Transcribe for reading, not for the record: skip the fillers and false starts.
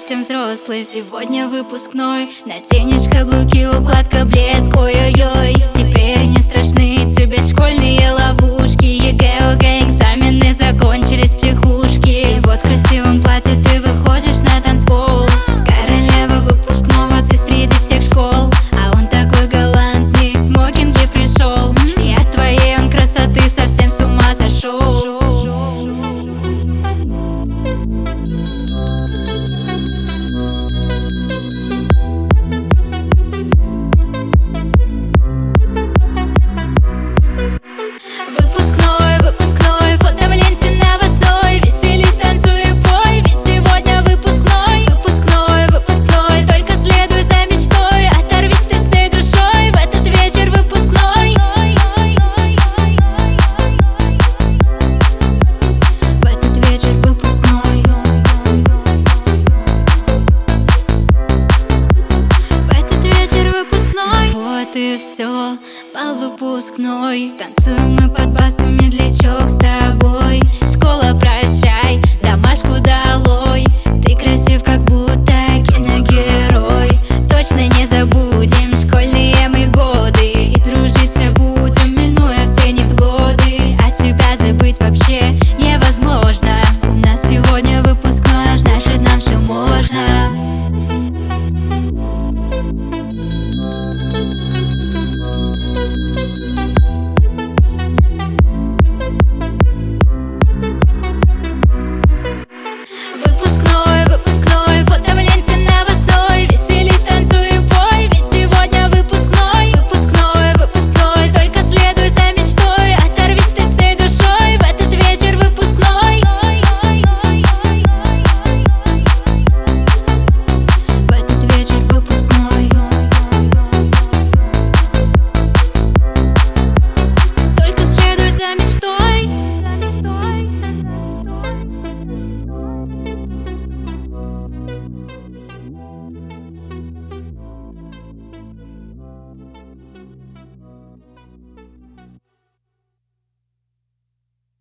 совсем взрослый, сегодня выпускной. Наденешь каблуки, укладка, блеск, ой-ой-ой. Теперь не страшны тебе школьные ловушки. ЕГЭ, ОГЭ, экзамены закончились в психушке. И вот в красивом платье ты выходишь на танцпол. Королева выпускного, ты среди всех школ. А он такой галантный, в смокинге пришел. И от твоей он красоты совсем с ума сошел. И все, бал выпускной. Станцуем мы под басту, медлячок с тобой. Школа, прощай, домашку долой. Ты красив, как будто